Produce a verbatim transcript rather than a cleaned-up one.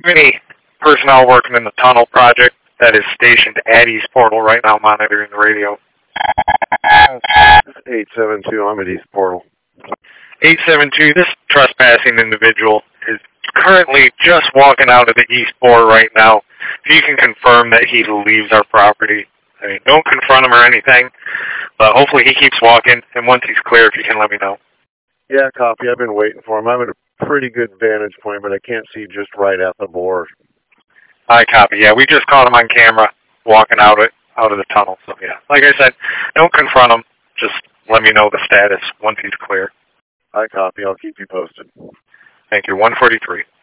Any personnel working in the tunnel project that is stationed at East Portal right now monitoring the radio? eight seven two, I'm at East Portal. eight seven two, this trespassing individual is currently just walking out of the East Port right now. If you can confirm that he leaves our property, I mean, don't confront him or anything, but hopefully he keeps walking, and once he's clear, if you can let me know. Yeah, copy. I've been waiting for him. I'm at a pretty good vantage point, but I can't see just right at the bore. I copy. Yeah, we just caught him on camera walking out of, out of the tunnel. So, yeah, like I said, don't confront him. Just let me know the status once he's clear. I copy. I'll keep you posted. Thank you. one forty-three.